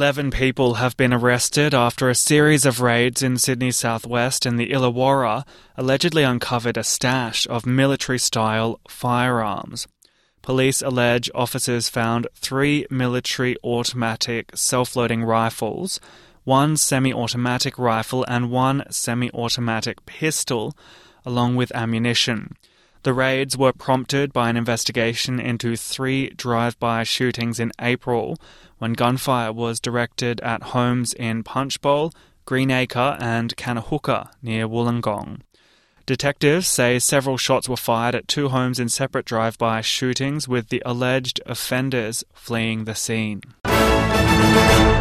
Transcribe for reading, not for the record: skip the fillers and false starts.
11 people have been arrested after a series of raids in Sydney's southwest and the Illawarra allegedly uncovered a stash of military-style firearms. Police allege officers found 3 military automatic self-loading rifles, 1 semi-automatic rifle and 1 semi-automatic pistol, along with ammunition. The raids were prompted by an investigation into 3 drive-by shootings in April when gunfire was directed at homes in Punchbowl, Greenacre and Kanahooka near Wollongong. Detectives say several shots were fired at 2 homes in separate drive-by shootings, with the alleged offenders fleeing the scene.